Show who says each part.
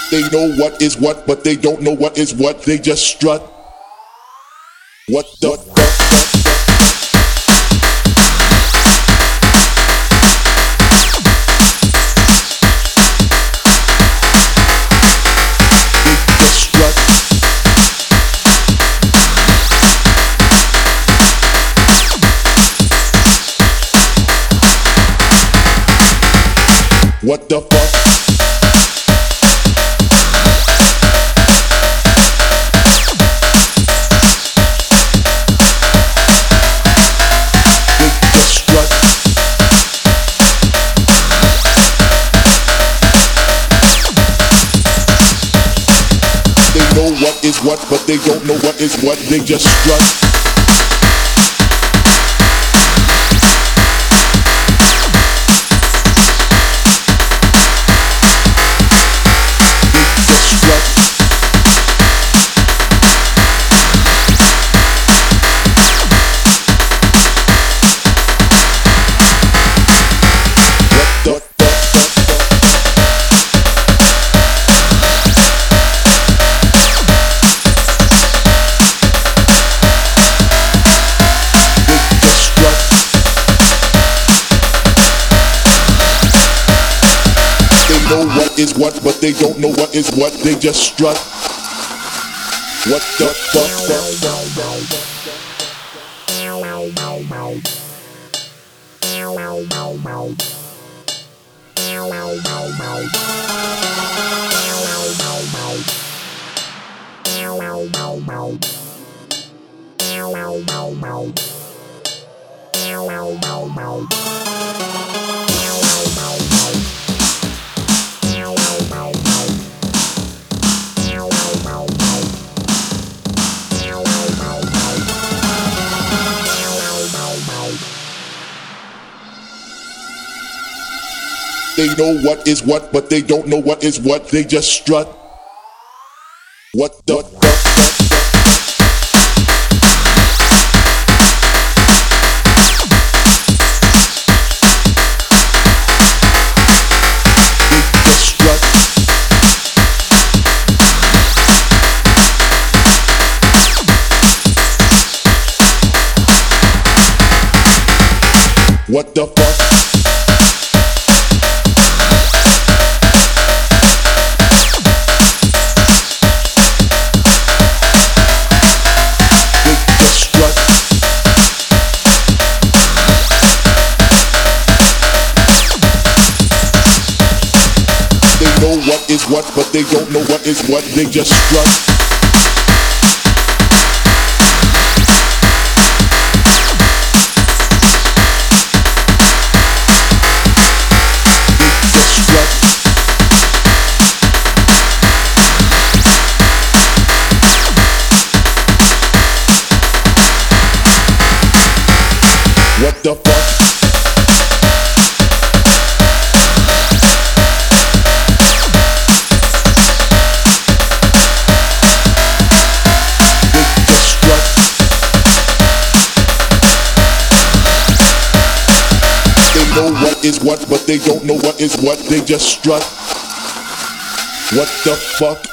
Speaker 1: They know what is what, but they don't know what is what. They just strut. What the fuck? What the fuck? They just strut. They know what is what, but they don't know what is what. They just strut. Know what is what, but they don't know what is what. They just strut. What the fuck? They know what is what, but they don't know what is what. They just strut. What the fuck? What the fuck? They just strut. They know what is what, but they don't know what is what. They just strut. What the fuck? They just strut. They know what is what, but they don't know what is what. They just strut. What the fuck?